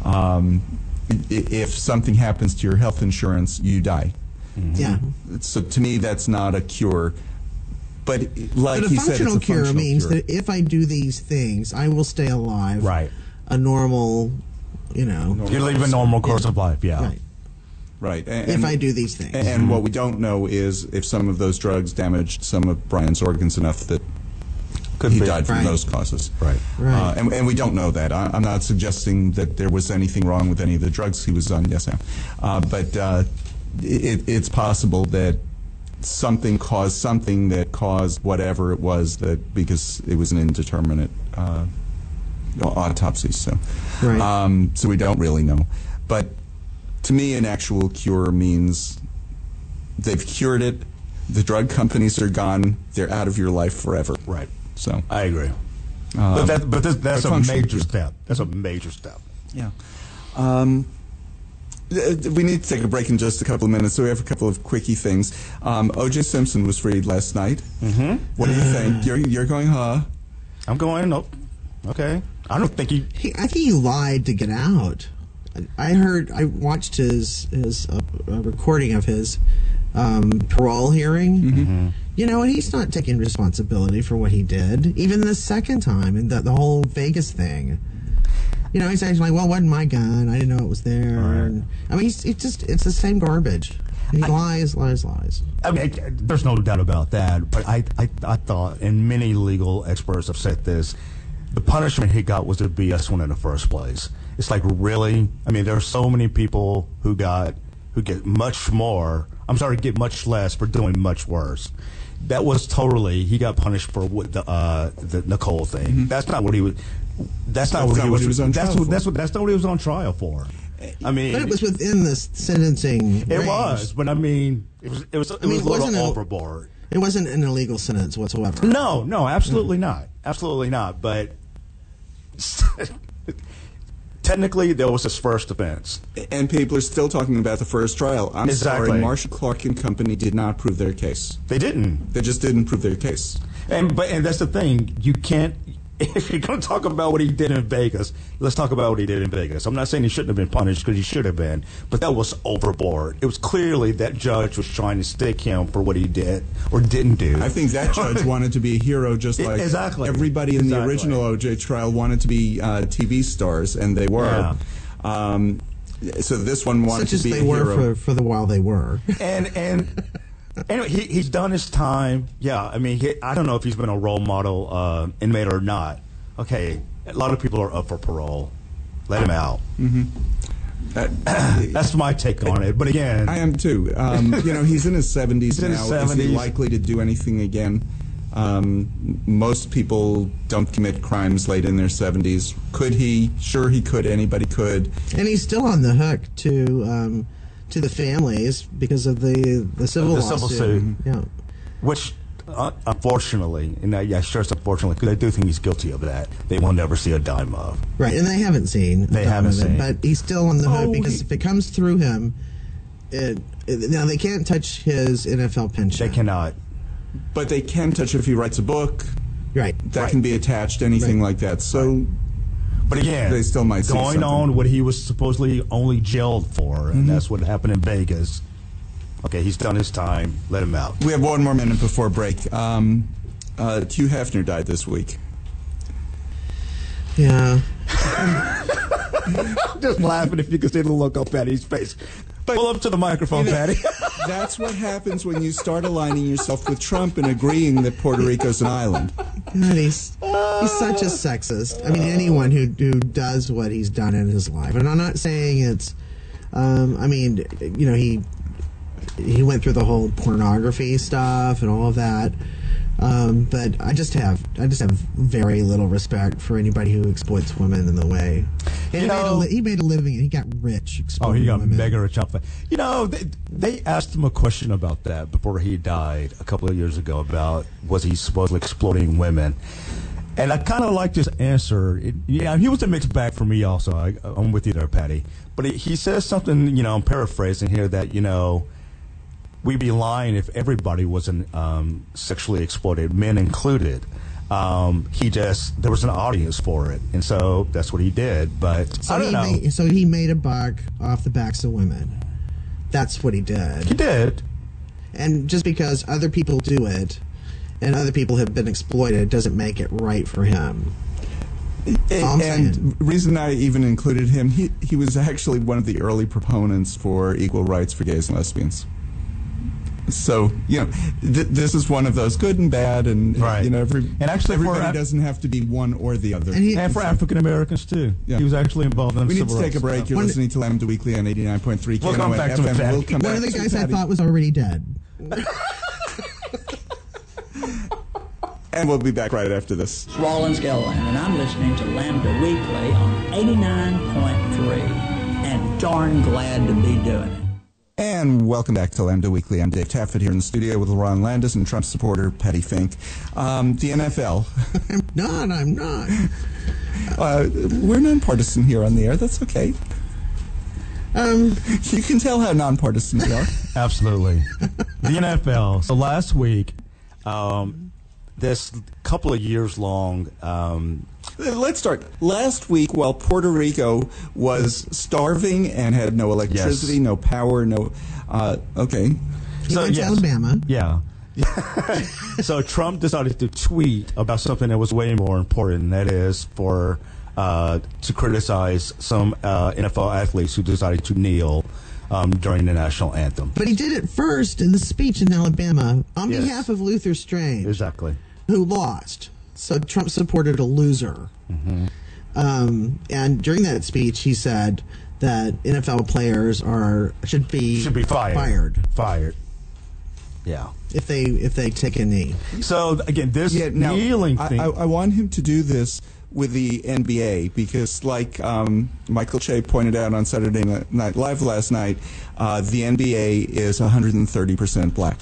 Speaker 3: If something happens to your health insurance, you die.
Speaker 2: Mm-hmm. Yeah.
Speaker 3: So to me, that's not a cure. But like he said, it's a
Speaker 2: functional cure means
Speaker 3: cure.
Speaker 2: that if I do these things, I will stay alive.
Speaker 5: Right.
Speaker 2: A normal,
Speaker 5: You live a normal course of life, yeah.
Speaker 2: Right.
Speaker 3: Right.
Speaker 2: If I do these things.
Speaker 3: And what we don't know is if some of those drugs damaged some of Brian's organs enough that he died from those causes.
Speaker 5: Right.
Speaker 3: And we don't know that. I'm not suggesting that there was anything wrong with any of the drugs he was on. Yes, ma'am. But it's possible that something caused something that caused whatever it was, that because it was an indeterminate autopsy. So, so we don't really know. But to me, an actual cure means they've cured it. The drug companies are gone. They're out of your life forever.
Speaker 5: Right.
Speaker 3: So
Speaker 5: I agree. But that's a major step. That's a major step.
Speaker 3: Yeah. We need to take a break in just a couple of minutes, so we have a couple of quickie things. O.J. Simpson was freed last night. Mm-hmm. What do you think? You're going, huh?
Speaker 5: I'm going, nope. Okay. I don't think
Speaker 2: I think he lied to get out. I watched his recording of his parole hearing. Mm-hmm. And he's not taking responsibility for what he did, even the second time, and the whole Vegas thing. He's actually like, well, it wasn't my gun. I didn't know it was there.
Speaker 5: Right.
Speaker 2: And, it's the same garbage. He lies.
Speaker 5: I mean, there's no doubt about that. But I thought, and many legal experts have said this, the punishment he got was the BS one in the first place. It's like, really? I mean, there are so many people who get much less for doing much worse. That was he got punished for the Nicole thing. Mm-hmm. That's not what he was. That's not what he was on trial for. That's not what he was on trial for. I mean,
Speaker 2: but it was within the sentencing range.
Speaker 5: It was, but I mean, it was a little overboard.
Speaker 2: It wasn't an illegal sentence whatsoever.
Speaker 5: No, absolutely not. Absolutely not. But technically, there was his first offense. And
Speaker 3: people are still talking about the first trial. I'm sorry, Marshall Clark and Company did not prove their case.
Speaker 5: They didn't.
Speaker 3: They just didn't prove their case.
Speaker 5: And that's the thing. You can't. If you're going to talk about what he did in Vegas, let's talk about what he did in Vegas. I'm not saying he shouldn't have been punished, because he should have been, but that was overboard. It was clearly that judge was trying to stick him for what he did or didn't do.
Speaker 3: I think that judge wanted to be a hero, just like everybody in the original O.J. trial wanted to be TV stars, and they were. Yeah. So this one wanted to be a hero.
Speaker 2: Such as they were for the while they were.
Speaker 5: And anyway, he's done his time. Yeah, I mean, I don't know if he's been a role model inmate or not. Okay, a lot of people are up for parole. Let him out. Mm-hmm. That's my take on it. But again,
Speaker 3: I am too. He's in his 70s now. Is he likely to do anything again? Most people don't commit crimes late in their 70s. Could he? Sure, he could. Anybody could.
Speaker 2: And he's still on the hook to the families because of the civil lawsuit. Yeah.
Speaker 5: Which, unfortunately, and I stress unfortunately, because I do think he's guilty of that, they will never see a dime of.
Speaker 2: Right, and they haven't seen.
Speaker 5: They haven't seen.
Speaker 2: But he's still on the hook because if it comes through him, now they can't touch his NFL pension.
Speaker 5: They cannot.
Speaker 3: But they can touch it if he writes a book.
Speaker 2: Right.
Speaker 3: That can be attached, anything like that. So,
Speaker 5: but again,
Speaker 3: they still might see
Speaker 5: going
Speaker 3: something.
Speaker 5: on what he was supposedly only jailed for, and that's what happened in Vegas. Okay, he's done his time. Let him out.
Speaker 3: We have one more minute before break. Hugh Hefner died this week.
Speaker 2: Yeah.
Speaker 5: I'm just laughing if you could see the look on Patty's face. Pull up to the microphone, Patty.
Speaker 3: That's what happens when you start aligning yourself with Trump and agreeing that Puerto Rico's an island.
Speaker 2: God, he's such a sexist. I mean, anyone who does what he's done in his life. And I'm not saying it's, I mean, you know, he went through the whole pornography stuff and all of that. But I just have very little respect for anybody who exploits women in the way. And he made a living and he got rich exploiting
Speaker 5: he got
Speaker 2: women.
Speaker 5: mega rich off. You know, they asked him a question about that before he died a couple of years ago about was he supposedly exploiting women. And I kind of liked his answer. He was a mixed bag for me also. I'm with you there, Patty. But he says something, I'm paraphrasing here, that, we'd be lying if everybody wasn't sexually exploited, men included. There was an audience for it, and so that's what he did. But I don't know.
Speaker 2: So he made a buck off the backs of women. That's what he did.
Speaker 5: He did.
Speaker 2: And just because other people do it, and other people have been exploited, doesn't make it right for him.
Speaker 3: And reason I even included him, he was actually one of the early proponents for equal rights for gays and lesbians. So, this is one of those good and bad, and
Speaker 5: right.
Speaker 3: Everybody doesn't have to be one or the other.
Speaker 5: And for African Americans too. Yeah. He was actually involved in
Speaker 3: We need
Speaker 5: civil
Speaker 3: to take a break.
Speaker 5: rights.
Speaker 3: You're listening to Lambda Weekly on 89.3
Speaker 5: We'll come back to it, Patty.
Speaker 2: One of the guys I thought was already dead.
Speaker 3: And we'll be back right after this.
Speaker 7: It's Rollins Gilliland, and I'm listening to Lambda Weekly on 89.3, and darn glad to be doing it.
Speaker 3: And welcome back to Lambda Weekly. I'm Dave Taffet here in the studio with Ron Landis and Trump supporter Patty Fink. The NFL.
Speaker 2: I'm not.
Speaker 3: We're nonpartisan here on the air. That's okay. You can tell how nonpartisan we are.
Speaker 5: Absolutely. The NFL. So last week, this couple of years long.
Speaker 3: Let's start. Last week, while Puerto Rico was starving and had no electricity, no power, okay.
Speaker 2: He went to Alabama.
Speaker 5: Yeah. So Trump decided to tweet about something that was way more important, and that is to criticize some NFL athletes who decided to kneel during the national anthem.
Speaker 2: But he did it first in the speech in Alabama on behalf of Luther Strange.
Speaker 5: Exactly.
Speaker 2: Who lost. So Trump supported a loser. Mm-hmm. And during that speech, he said that NFL players should be
Speaker 5: Fired. Yeah.
Speaker 2: If they take a knee.
Speaker 5: So again, this kneeling thing.
Speaker 3: I want him to do this with the NBA because, like Michael Che pointed out on Saturday Night Live last night, the NBA is 130% black.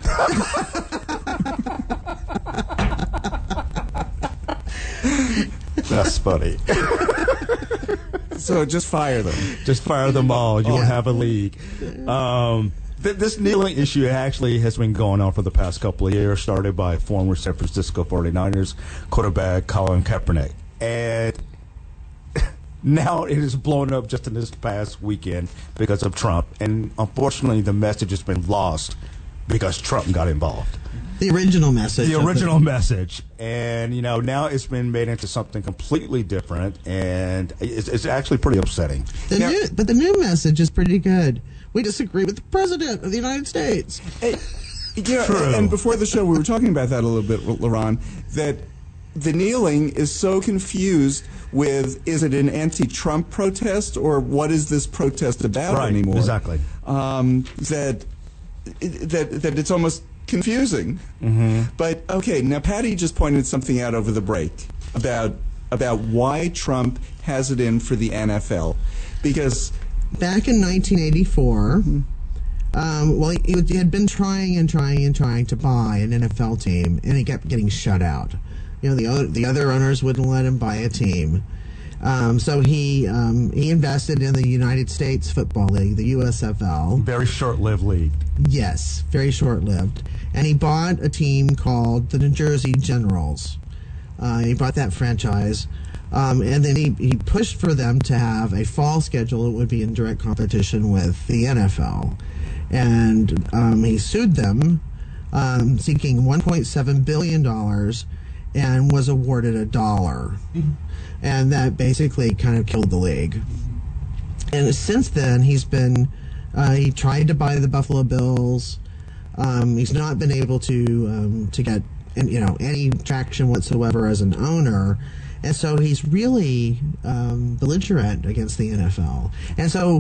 Speaker 5: That's funny.
Speaker 3: So just fire them.
Speaker 5: Just fire them all. You won't have a league. This kneeling issue actually has been going on for the past couple of years, started by former San Francisco 49ers quarterback Colin Kaepernick. And now it is blown up just in this past weekend because of Trump. And unfortunately, the message has been lost because Trump got involved.
Speaker 2: The original message.
Speaker 5: The original message. And, now it's been made into something completely different, and it's actually pretty upsetting.
Speaker 2: But the new message is pretty good. We disagree with the President of the United States.
Speaker 5: True.
Speaker 3: And before the show, we were talking about that a little bit, Laron, that the kneeling is so confused with, is it an anti-Trump protest, or what is this protest about anymore?
Speaker 5: Exactly.
Speaker 3: That it's almost confusing. But okay, now Patty just pointed something out over the break about why Trump has it in for the NFL, because
Speaker 2: back in 1984, he had been trying to buy an NFL team, and he kept getting shut out. You know, the other owners wouldn't let him buy a team. So he invested in the United States Football League, the USFL.
Speaker 5: Very short-lived league.
Speaker 2: Yes, very short-lived. And he bought a team called the New Jersey Generals. He bought that franchise. And then he pushed for them to have a fall schedule that would be in direct competition with the NFL. And he sued them, seeking $1.7 billion, and was awarded $1. And that basically kind of killed the league. And since then, he tried to buy the Buffalo Bills. He's not been able to get any traction whatsoever as an owner. And so he's really belligerent against the NFL. And so,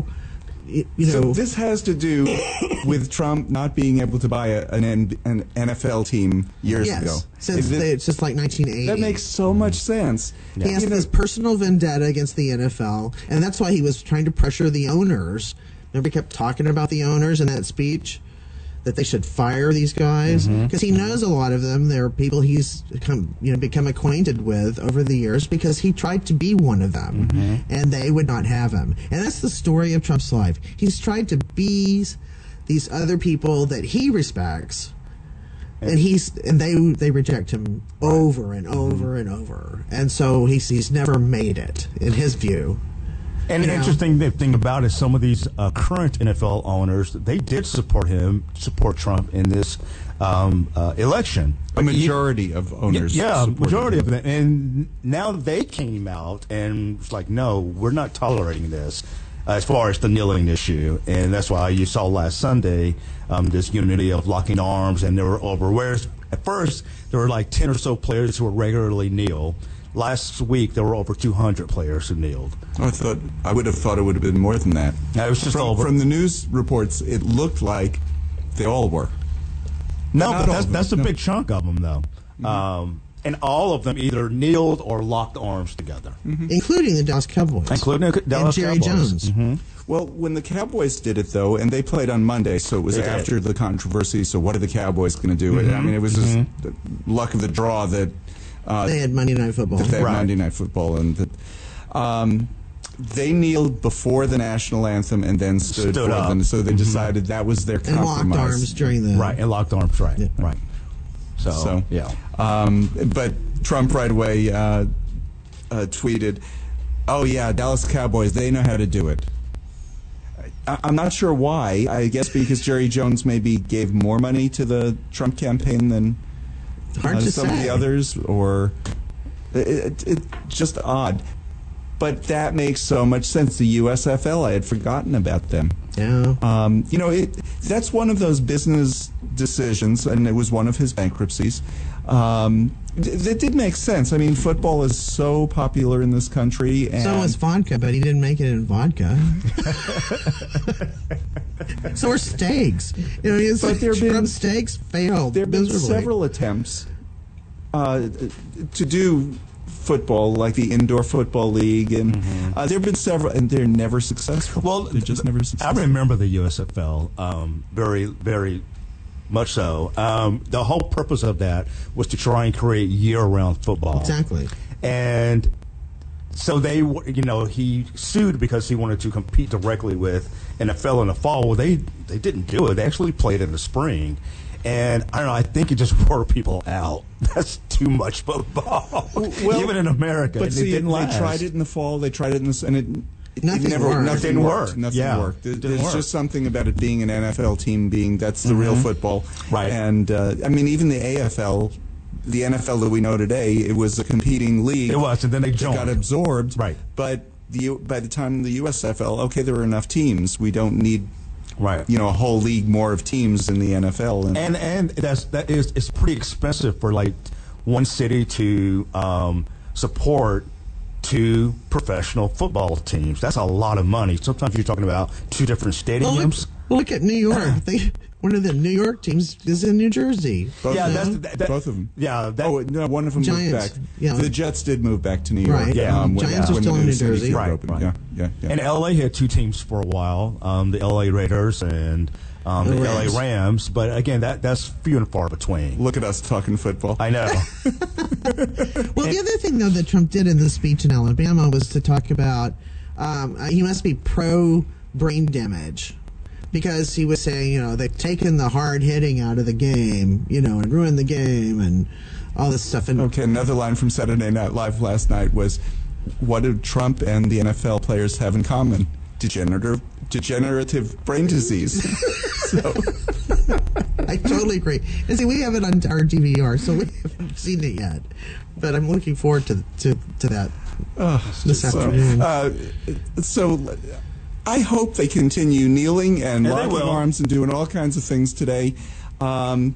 Speaker 3: so this has to do with Trump not being able to buy an NFL team years ago.
Speaker 2: Since it's just like 1980.
Speaker 3: That makes so much sense.
Speaker 2: He has this personal vendetta against the NFL, and that's why he was trying to pressure the owners. Remember, he kept talking about the owners in that speech, that they should fire these guys, because he knows a lot of them. They're people he's become acquainted with over the years, because he tried to be one of them, and they would not have him. And that's the story of Trump's life. He's tried to be these other people that he respects, and they reject him over and over and over. And so he's never made it, in his view.
Speaker 5: And an interesting thing about it, some of these current NFL owners, they did support Trump in this election.
Speaker 3: A majority of owners.
Speaker 5: Yeah, majority of them. And now they came out and was like, no, we're not tolerating this as far as the kneeling issue. And that's why you saw last Sunday this unity of locking arms, and they were over. Whereas at first, there were like 10 or so players who would regularly kneel. Last week, there were over 200 players who kneeled.
Speaker 3: I would have thought it would have been more than that.
Speaker 5: No, it was just
Speaker 3: from the news reports, it looked like they all were.
Speaker 5: No, but that's a big chunk of them, though. And all of them either kneeled or locked arms together.
Speaker 2: Including the Dallas Cowboys.
Speaker 5: Including the Dallas
Speaker 2: Jerry
Speaker 5: Cowboys.
Speaker 2: Jones.
Speaker 3: Well, when the Cowboys did it, though, and they played on Monday, so it was after the controversy, so what are the Cowboys going to do? I mean, it was just the luck of the draw that...
Speaker 2: they had Monday Night Football.
Speaker 3: They had Monday Night Football, and they kneeled before the national anthem and then stood for
Speaker 5: up.
Speaker 3: them. So they decided that was their compromise.
Speaker 2: And locked arms during the
Speaker 5: and locked arms, right?
Speaker 2: Yeah.
Speaker 5: Right. So yeah.
Speaker 3: But Trump right away tweeted, "Oh yeah, Dallas Cowboys, they know how to do it." I'm not sure why. I guess because Jerry Jones maybe gave more money to the Trump campaign than some of the others, or it's just odd. But that makes so much sense. The USFL, I had forgotten about them.
Speaker 2: Yeah.
Speaker 3: That's one of those business decisions, and it was one of his bankruptcies. That did make sense. I mean, football is so popular in this country. And
Speaker 2: so is vodka, but he didn't make it in vodka. So are steaks. Trump steaks failed.
Speaker 3: There have been
Speaker 2: miserably.
Speaker 3: several attempts to do football, like the Indoor Football League, and there have been several, and they're never successful.
Speaker 5: Well,
Speaker 3: they're just never successful.
Speaker 5: I remember the USFL very, very much so. The whole purpose of that was to try and create year-round football.
Speaker 2: Exactly.
Speaker 5: And so he sued because he wanted to compete directly with NFL in the fall. Well, they didn't do it. They actually played in the spring. And I don't know, I think it just wore people out. That's too much football. Well, even in America.
Speaker 3: But see,
Speaker 5: didn't last.
Speaker 3: They tried it in the fall, they tried it in the and
Speaker 2: Nothing worked.
Speaker 3: Nothing worked. There's just something about it being an NFL team that's the real football.
Speaker 5: Right.
Speaker 3: And, I mean, even the AFL, the NFL that we know today, it was a competing league.
Speaker 5: It was, and then they
Speaker 3: got absorbed.
Speaker 5: Right.
Speaker 3: But by the time the USFL, okay, there were enough teams. We don't need...
Speaker 5: Right.
Speaker 3: A whole league more of teams in the NFL.
Speaker 5: And it's pretty expensive for like one city to support two professional football teams. That's a lot of money. Sometimes you're talking about two different stadiums.
Speaker 2: Well, look at New York. one of the New York teams is in New Jersey.
Speaker 3: Both
Speaker 5: Yeah,
Speaker 3: of them. Both of them.
Speaker 5: Yeah.
Speaker 3: No, one of them moved
Speaker 2: Giants,
Speaker 3: back.
Speaker 2: yeah.
Speaker 3: The Jets did move back to New York.
Speaker 2: Right.
Speaker 5: Yeah.
Speaker 2: Giants are
Speaker 3: when
Speaker 2: still
Speaker 3: the
Speaker 2: in
Speaker 3: new
Speaker 2: New
Speaker 3: city
Speaker 2: Jersey.
Speaker 3: field
Speaker 5: Right,
Speaker 3: opened.
Speaker 5: right.
Speaker 3: Yeah.
Speaker 5: And LA had two teams for a while, the LA Raiders and the
Speaker 2: Rams.
Speaker 5: LA Rams. But again, that's few and far between.
Speaker 3: Look at us talking football.
Speaker 5: I know.
Speaker 2: Well, the other thing, though, that Trump did in the speech in Alabama was to talk about he must be pro-brain damage because he was saying, they've taken the hard hitting out of the game, and ruined the game and all this stuff. And
Speaker 3: Okay, another line from Saturday Night Live last night was, what do Trump and the NFL players have in common? Degenerative brain disease. So,
Speaker 2: I totally agree. And see, we have it on our DVR, so we haven't seen it yet. But I'm looking forward to that this afternoon.
Speaker 3: so I hope they continue kneeling and
Speaker 5: Yeah, they
Speaker 3: locking
Speaker 5: will.
Speaker 3: arms and doing all kinds of things today. And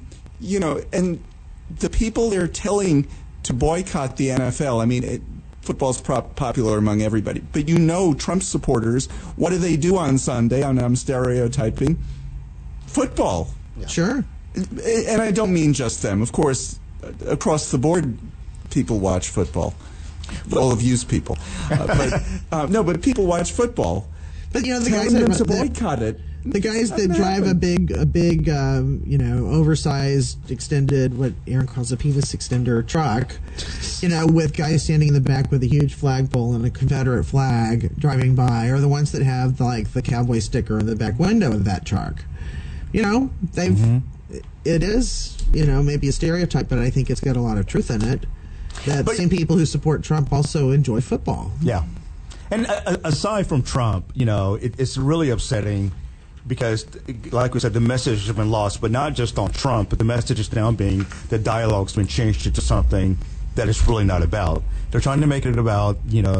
Speaker 3: the people they're telling to boycott the NFL, I mean, football's popular among everybody. But Trump supporters, what do they do on Sunday? I'm stereotyping. Football.
Speaker 2: Sure.
Speaker 3: And I don't mean just them. Of course, across the board, people watch football. All of you's people. But people watch football.
Speaker 2: But, the
Speaker 3: Telling
Speaker 2: guys
Speaker 3: them
Speaker 2: that
Speaker 3: to boycott it.
Speaker 2: The guys that
Speaker 3: Doesn't
Speaker 2: drive a
Speaker 3: happen.
Speaker 2: big, oversized, extended, what Aaron calls a penis extender truck, with guys standing in the back with a huge flagpole and a Confederate flag driving by, are the ones that have the cowboy sticker in the back window of that truck. It is, maybe a stereotype, but I think it's got a lot of truth in it. That same people who support Trump also enjoy football.
Speaker 5: Yeah. And aside from Trump, it's really upsetting because, like we said, the message has been lost, but not just on Trump, but the message is now being the dialogue's been changed into something that it's really not about. They're trying to make it about,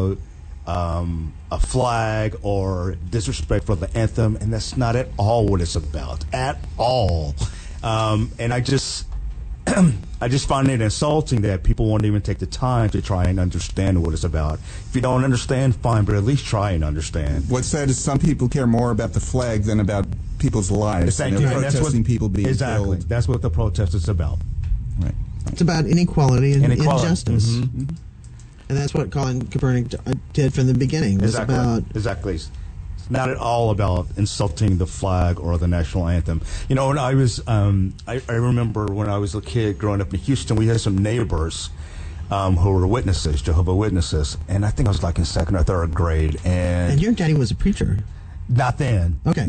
Speaker 5: a flag or disrespect for the anthem, and that's not at all what it's about, at all. And I just find it insulting that people won't even take the time to try and understand what it's about. If you don't understand, fine, but at least try and understand.
Speaker 3: What's sad is some people care more about the flag than about people's lives.
Speaker 5: Thank
Speaker 3: and
Speaker 5: you.
Speaker 3: they're
Speaker 5: And that's
Speaker 3: protesting people being
Speaker 5: exactly.
Speaker 3: killed.
Speaker 5: That's what the protest is about.
Speaker 3: Right.
Speaker 2: It's about inequality and
Speaker 5: Inequality.
Speaker 2: injustice.
Speaker 5: Mm-hmm.
Speaker 2: And that's what Colin Kaepernick did from the beginning. It was about
Speaker 5: Exactly. It's not at all about insulting the flag or the national anthem. When I was, I remember when I was a kid growing up in Houston, we had some neighbors who were witnesses, Jehovah's Witnesses, and I think I was like in second or third grade.
Speaker 2: And your daddy was a preacher.
Speaker 5: Not then.
Speaker 2: Okay.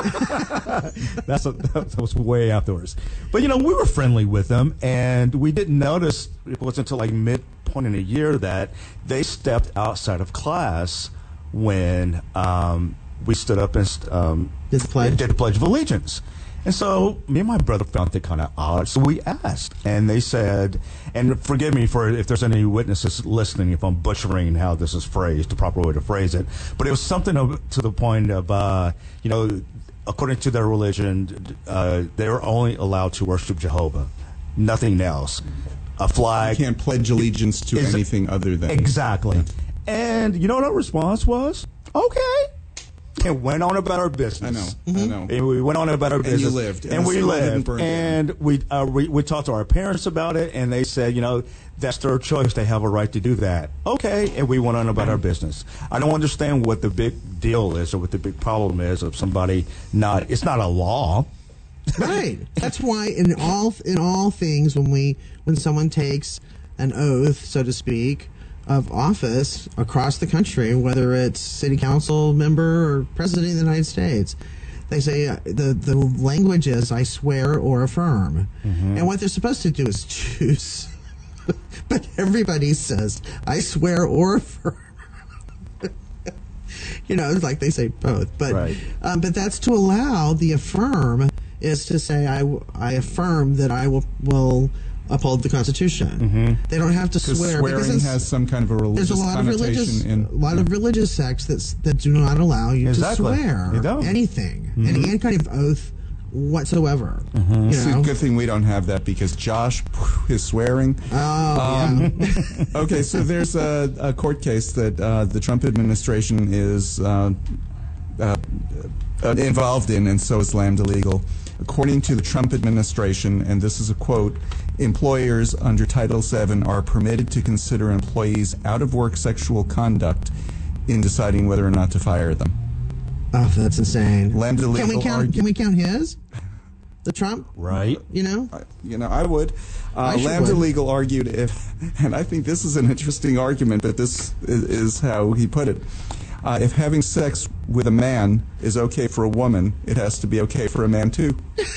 Speaker 5: That was way afterwards. But, we were friendly with them, and we didn't notice, it wasn't until like midpoint in the year that they stepped outside of class when we stood up and
Speaker 2: Did the
Speaker 5: Pledge of Allegiance. And so me and my brother found it kind of odd. So we asked, and they said, and forgive me for if there's any witnesses listening if I'm butchering how this is phrased, the proper way to phrase it, but it was something to the point of, according to their religion, they were only allowed to worship Jehovah, nothing else. A flag.
Speaker 3: You can't pledge allegiance to anything other than.
Speaker 5: Exactly. And you know what our response was? Okay. And went on about our business.
Speaker 3: I know.
Speaker 5: And we went on about our business.
Speaker 3: you lived.
Speaker 5: And we
Speaker 3: the school didn't
Speaker 5: lived.
Speaker 3: burn
Speaker 5: And
Speaker 3: down.
Speaker 5: we talked to our parents about it, and they said, that's their choice. They have a right to do that. Okay. And we went on about our business. I don't understand what the big deal is or what the big problem is of somebody not. It's not a law.
Speaker 2: Right. That's why in all things when someone takes an oath, so to speak, of office across the country, whether it's city council member or president of the United States, they say the language is "I swear" or "affirm," and what they're supposed to do is choose. But everybody says "I swear" or "affirm." It's like they say both, but
Speaker 5: Right.
Speaker 2: But that's to allow the affirm is to say I affirm that I will uphold the Constitution. They don't have to swear
Speaker 3: Swearing
Speaker 2: because
Speaker 3: has some kind of a religious
Speaker 2: there's a lot of
Speaker 3: connotation
Speaker 2: religious sects that do not allow you
Speaker 5: Exactly.
Speaker 2: to swear
Speaker 5: They don't.
Speaker 2: anything, any kind of oath whatsoever.
Speaker 3: It's a good thing we don't have that because Josh is swearing. Okay, so there's a court case that the Trump administration is involved in, and so is Lambda Legal. According to the Trump administration, and this is a quote, employers under Title VII are permitted to consider employees out of work sexual conduct in deciding whether or not to fire them.
Speaker 2: Oh, that's insane.
Speaker 3: Lambda
Speaker 2: Can we
Speaker 3: Legal
Speaker 2: count? Can we count his? The Trump?
Speaker 5: Right.
Speaker 2: You know?
Speaker 3: I would.
Speaker 2: I sure
Speaker 3: Lambda
Speaker 2: would.
Speaker 3: Legal argued and I think this is an interesting argument, but this is how he put it. If having sex with a man is okay for a woman, it has to be okay for a man too.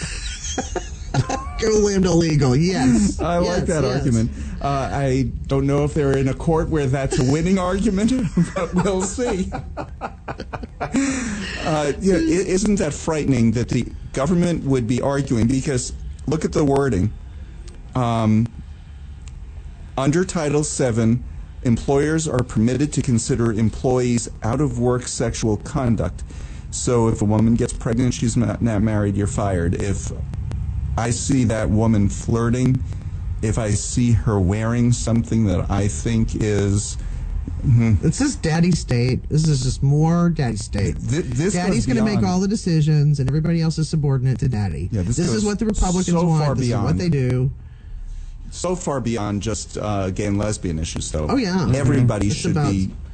Speaker 2: Go Lambda Legal, yes.
Speaker 3: I like that
Speaker 2: yes.
Speaker 3: argument. I don't know if they're in a court where that's a winning argument, but we'll see. Isn't that frightening that the government would be arguing? Because look at the wording. Under Title VII, employers are permitted to consider employees out of work sexual conduct. So if a woman gets pregnant, she's not married, you're fired. If I see that woman flirting, if I see her wearing something that I think is...
Speaker 2: It's just daddy state. This is just more daddy state.
Speaker 3: This
Speaker 2: Daddy's going to make all the decisions, and everybody else is subordinate to daddy.
Speaker 3: Yeah,
Speaker 2: this is what the Republicans
Speaker 3: so
Speaker 2: want.
Speaker 3: far
Speaker 2: This is what
Speaker 3: beyond.
Speaker 2: they do.
Speaker 3: So far beyond just gay and lesbian issues, though.
Speaker 2: Oh, yeah.
Speaker 3: Everybody
Speaker 2: It's
Speaker 3: should
Speaker 2: about,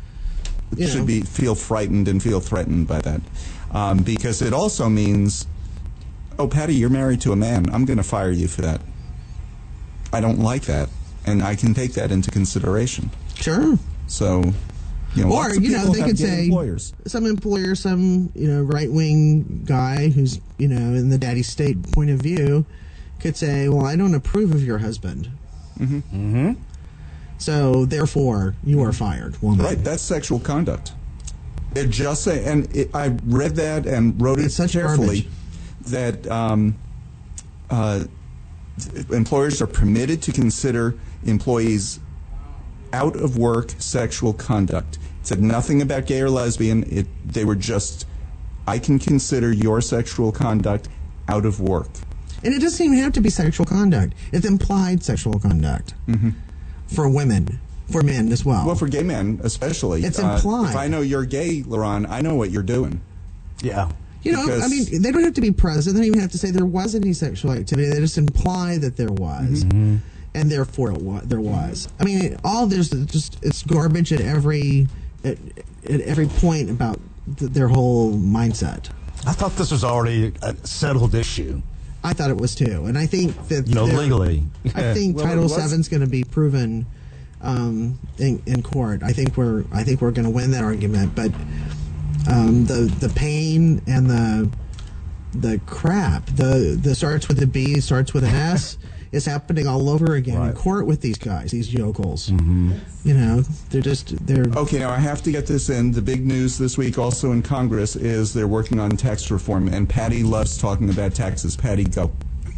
Speaker 3: feel frightened and feel threatened by that, because it also means, oh, Patty, you're married to a man. I'm going to fire you for that. I don't like that, and I can take that into consideration.
Speaker 2: Sure.
Speaker 3: So,
Speaker 2: Or,
Speaker 3: lots of people
Speaker 2: they
Speaker 3: have
Speaker 2: could
Speaker 3: gay
Speaker 2: say,
Speaker 3: employers.
Speaker 2: some employer, some, right-wing guy who's, in the daddy state point of view could say, well, I don't approve of your husband.
Speaker 3: Mm-hmm.
Speaker 5: Mm-hmm.
Speaker 2: So, therefore, you are fired, woman.
Speaker 3: Right, that's sexual conduct. It just say, and I read that and wrote
Speaker 2: It's
Speaker 3: it
Speaker 2: such
Speaker 3: carefully,
Speaker 2: garbage.
Speaker 3: that employers are permitted to consider employees out of work sexual conduct. It said nothing about gay or lesbian. They were just, I can consider your sexual conduct out of work.
Speaker 2: And it doesn't even have to be sexual conduct. It's implied sexual conduct.
Speaker 3: Mm-hmm.
Speaker 2: For women. For men as well.
Speaker 3: Well, for gay men especially.
Speaker 2: It's implied.
Speaker 3: If I know you're gay, Laron, I know what you're doing.
Speaker 5: Yeah.
Speaker 3: Because-
Speaker 2: they don't have to be present. They don't even have to say there was any sexual activity. They just imply that there was.
Speaker 5: Mm-hmm.
Speaker 2: And therefore there was. I mean, all there's just, it's garbage at every point about their whole mindset.
Speaker 5: I thought this was already a settled issue.
Speaker 2: I thought it was too. And I think that...
Speaker 5: legally.
Speaker 2: I think
Speaker 3: Well,
Speaker 2: Title
Speaker 3: it was-
Speaker 2: VII is going to be proven in court. I think we're going to win that argument. But the pain and the crap, the starts with a B, starts with an S, is happening all over again in
Speaker 5: Right.
Speaker 2: court with these guys, these yokels.
Speaker 5: Mm-hmm.
Speaker 2: They're
Speaker 3: Okay, now I have to get this in. The big news this week also in Congress is they're working on tax reform, and Patty loves talking about taxes. Patty, go.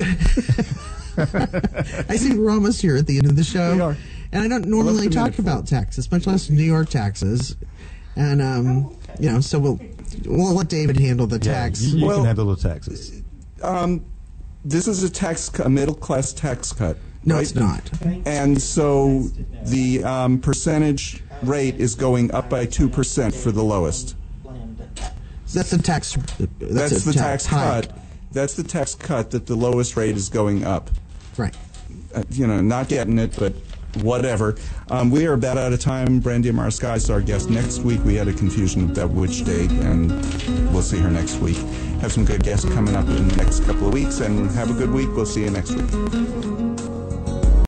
Speaker 2: I see we're almost here at the end of the show.
Speaker 3: We are.
Speaker 2: And I don't normally
Speaker 3: Well,
Speaker 2: talk about taxes, much less New York taxes. And so we'll let David handle the tax.
Speaker 5: You
Speaker 3: Well-
Speaker 5: can handle the taxes.
Speaker 3: This is a middle-class tax cut.
Speaker 2: No,
Speaker 3: right?
Speaker 2: it's not.
Speaker 3: And so the percentage rate is going up by 2% for the lowest.
Speaker 2: That's the tax.
Speaker 3: That's
Speaker 2: a
Speaker 3: the tax
Speaker 2: hike.
Speaker 3: cut. That's the tax cut that the lowest rate is going up.
Speaker 2: Right.
Speaker 3: Not getting it, but whatever. We are about out of time. Brandy Marsky is our guest. Next week we had a confusion about which date, and we'll see her next week. Have some good guests coming up in the next couple of weeks, and have a good week. We'll see you next week.